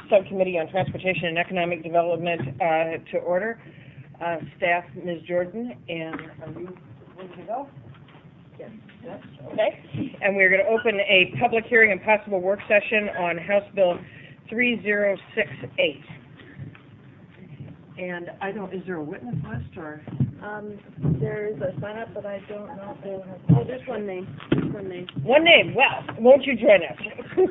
Subcommittee on Transportation and Economic Development to order. Staff, Ms. Jordan, and are you ready to go? Yes. Okay. And we're going to open a public hearing and possible work session on House Bill 3068. And is there a witness list or? There's a sign up, but I don't know if they have. Oh, there's one name. One name. Well, won't you join us?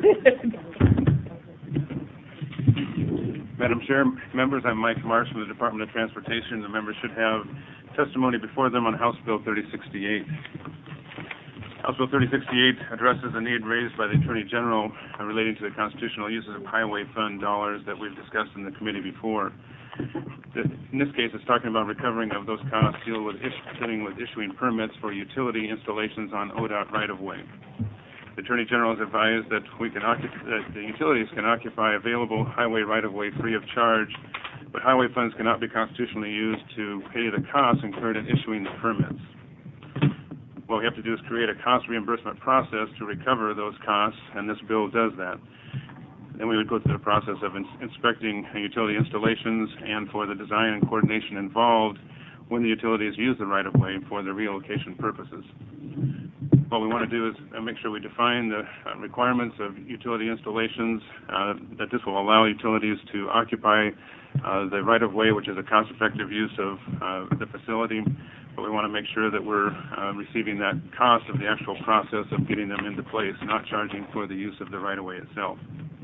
Madam Chair, members, I'm Mike Marsh from the Department of Transportation. The members should have testimony before them on House Bill 3068. House Bill 3068 addresses the need raised by the Attorney General relating to the constitutional uses of highway fund dollars that we've discussed in the committee before. In this case, it's talking about recovering of those costs dealing with issuing permits for utility installations on ODOT right-of-way. The Attorney General has advised that that the utilities can occupy available highway right-of-way free of charge, but highway funds cannot be constitutionally used to pay the costs incurred in issuing the permits. What we have to do is create a cost reimbursement process to recover those costs, and this bill does that. Then we would go through the process of inspecting utility installations and for the design and coordination involved when the utilities use the right-of-way for the relocation purposes. What we want to do is make sure we define the requirements of utility installations, that this will allow utilities to occupy the right-of-way, which is a cost-effective use of the facility, but we want to make sure that we're receiving that cost of the actual process of getting them into place, not charging for the use of the right-of-way itself.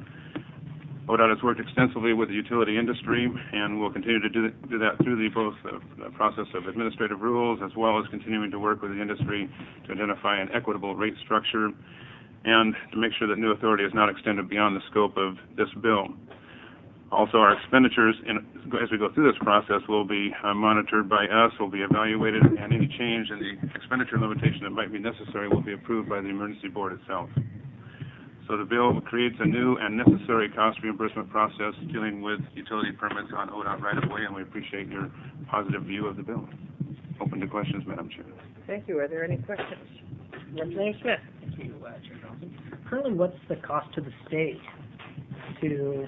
ODOT has worked extensively with the utility industry, and will continue to do that through both the process of administrative rules as well as continuing to work with the industry to identify an equitable rate structure and to make sure that new authority is not extended beyond the scope of this bill. Also, our expenditures, as we go through this process, will be monitored by us, will be evaluated, and any change in the expenditure limitation that might be necessary will be approved by the emergency board itself. So the bill creates a new and necessary cost reimbursement process dealing with utility permits on ODOT right-of-way, and we appreciate your positive view of the bill. Open to questions, Madam Chair. Thank you. Are there any questions? Representative Smith. Thank you, Chair Johnson. Currently, what's the cost to the state to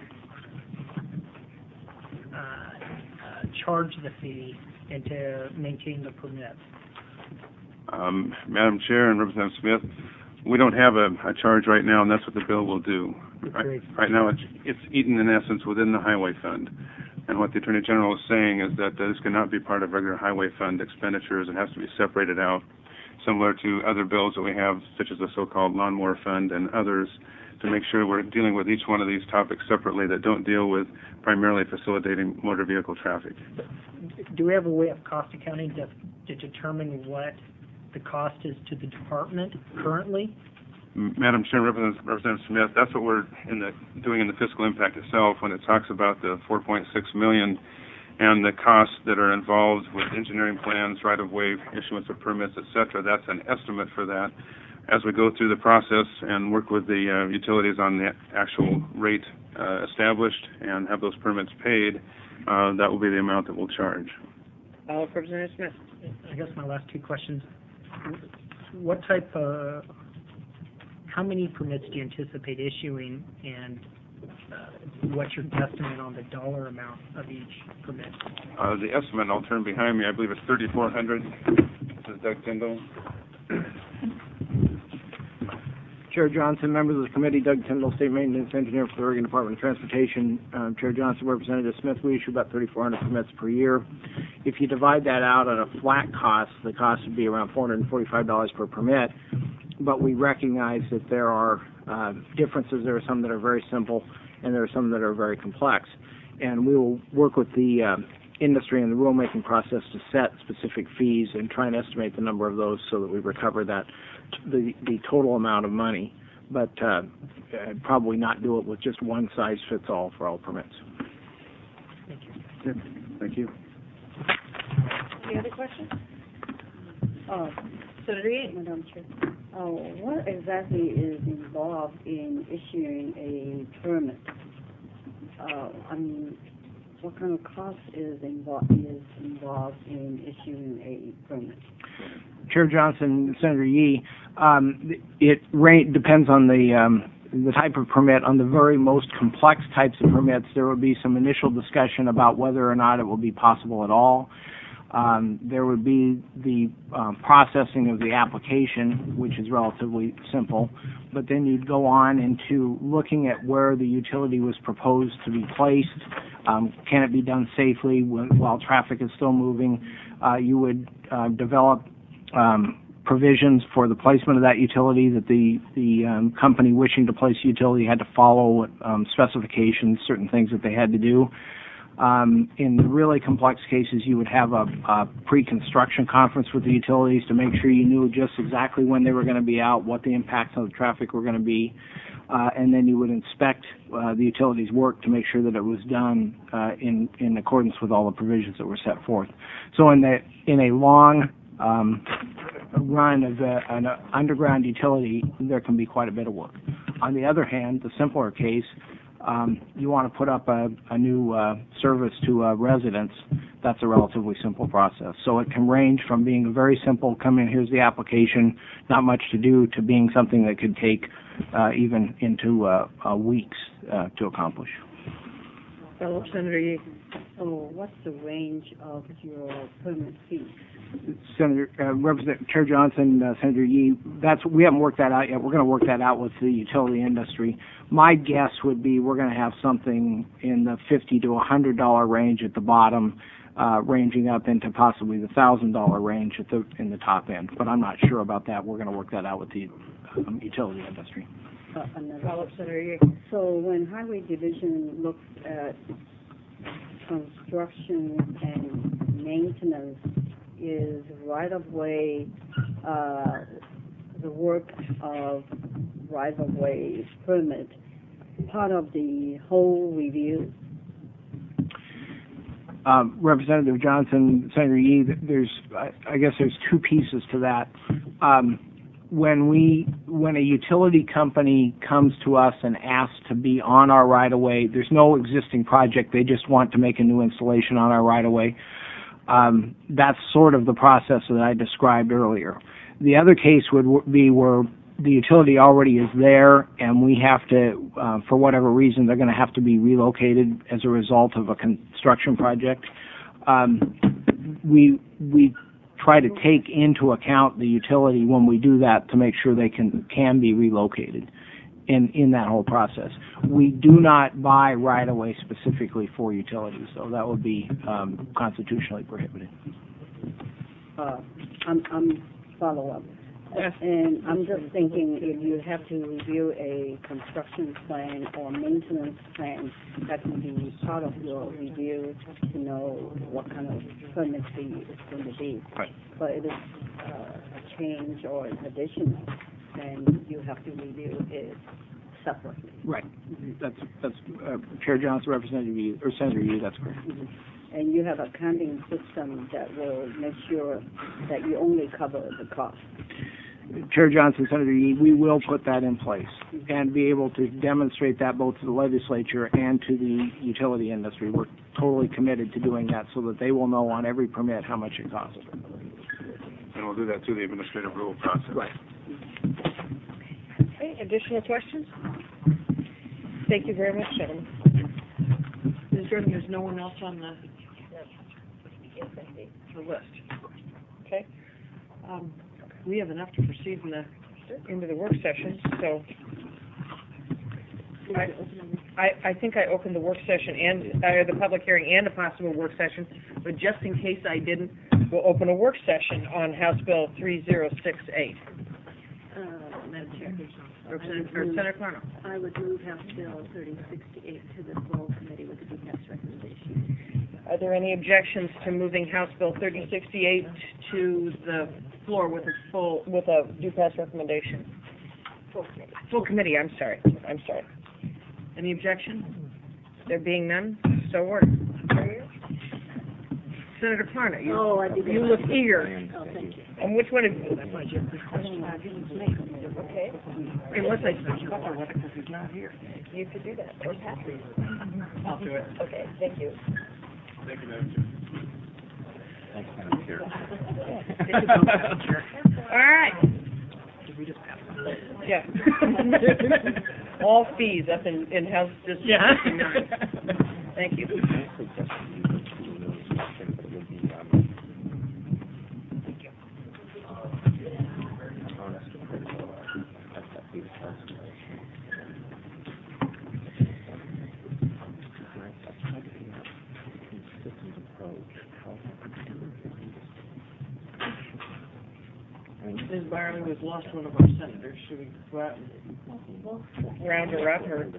charge the fee and to maintain the permit? Madam Chair and Representative Smith, we don't have a charge right now, and that's what the bill will do. Right now, it's eaten, in essence, within the highway fund. And what the Attorney General is saying is that this cannot be part of regular highway fund expenditures. It has to be separated out, similar to other bills that we have, such as the so-called lawnmower fund and others, to make sure we're dealing with each one of these topics separately that don't deal with primarily facilitating motor vehicle traffic. Do we have a way of cost accounting to determine what the cost is to the department currently? Madam Chair, Representative Smith, that's what we're doing in the fiscal impact itself when it talks about the $4.6 million and the costs that are involved with engineering plans, right-of-way, issuance of permits, et cetera. That's an estimate for that. As we go through the process and work with the utilities on the actual rate established and have those permits paid, that will be the amount that we'll charge. Representative Smith. I guess my last two questions. What how many permits do you anticipate issuing, and what's your guesstimate on the dollar amount of each permit? The estimate, I'll turn behind me, I believe it's 3,400. This is Doug Tyndall. Chair Johnson, members of the committee, Doug Tyndall, State Maintenance Engineer for the Oregon Department of Transportation. Chair Johnson, Representative Smith, we issue about 3,400 permits per year. If you divide that out on a flat cost, the cost would be around $445 per permit. But we recognize that there are differences. There are some that are very simple, and there are some that are very complex. And we will work with the industry and the rulemaking process to set specific fees and try and estimate the number of those so that we recover that the total amount of money, but probably not do it with just one size fits all for all permits. Thank you. Yeah, thank you. Any other questions? Senator Yee. Madam Chair. What exactly is involved in issuing a permit? What kind of cost is involved in issuing a permit? Chair Johnson, Senator Yee, it depends on the the type of permit. On the very most complex types of permits, there would be some initial discussion about whether or not it will be possible at all. There would be the processing of the application, which is relatively simple, but then you'd go on into looking at where the utility was proposed to be placed. Can it be done safely while traffic is still moving? You would develop provisions for the placement of that utility, that the company wishing to place the utility had to follow specifications, certain things that they had to do. In really complex cases, you would have a pre-construction conference with the utilities to make sure you knew just exactly when they were going to be out, what the impacts on the traffic were going to be, and then you would inspect the utilities' work to make sure that it was done in accordance with all the provisions that were set forth. So in a long run of an underground utility, there can be quite a bit of work. On the other hand, the simpler case, you want to put up a new service to a residence. That's a relatively simple process. So it can range from being a very simple, come in, here's the application, not much to do, to being something that could take even into weeks to accomplish. Fellow Senator Yee. So what's the range of your permit fee? Senator, Representative Chair Johnson, Senator Yee, we haven't worked that out yet. We're going to work that out with the utility industry. My guess would be we're going to have something in the $50 to $100 range at the bottom, ranging up into possibly the $1,000 range in the top end. But I'm not sure about that. We're going to work that out with the utility industry. Fellow Senator Yee. So when Highway Division looks at construction and maintenance, is right-of-way, the work of right-of-way permit part of the whole review? Representative Johnson, Senator Yee, I guess there's two pieces to that. When a utility company comes to us and asks to be on our right-of-way, there's no existing project. They just want to make a new installation on our right-of-way. That's sort of the process that I described earlier. The other case would be where the utility already is there and we have to, for whatever reason, they're going to have to be relocated as a result of a construction project. We try to take into account the utility when we do that to make sure they can be relocated in that whole process. We do not buy right-of-way specifically for utilities, so that would be constitutionally prohibited. I'm follow-up. And I'm just thinking, if you have to review a construction plan or maintenance plan, that can be part of your review to know what kind of permit fee it's going to be. Right. But it is a change or an addition, then you have to review it separately. Right. That's Chair Johnson, Representative Yee, or Senator Yee, that's correct. Mm-hmm. And you have a accounting system that will make sure that you only cover the cost. Chair Johnson, Senator Yee, we will put that in place and be able to demonstrate that both to the legislature and to the utility industry. We're totally committed to doing that so that they will know on every permit how much it costs. And we'll do that through the administrative rule process. Right. Okay, additional questions? Thank you very much, gentlemen. Ms. Jordan, there's no one else on the list. Okay. We have enough to proceed into the work session, so I think I opened the work session and the public hearing and a possible work session, but just in case I didn't, we'll open a work session on House Bill 3068. Madam Chair. Senator Clarno. I would move House Bill 3068 to the full committee with the DPS recommendation. Are there any objections to moving House Bill 3068 to the floor with a due pass recommendation? Full committee. I'm sorry. Any objection? There being none, so ordered. Senator Clarno, you look eager. Oh, thank you. And which one of you? Okay. Unless I cover with it because he's not here. You could do that. Or pass it. I'll do it. Okay, thank you. Thank you, Madam Chair. Thanks, Madam Chair. All right. Did we just pass? Yeah. all fees up in House District Yeah. 59. Thank you. Ms. Byerly, we've lost one of our senators. Should we go out and Round her up, or?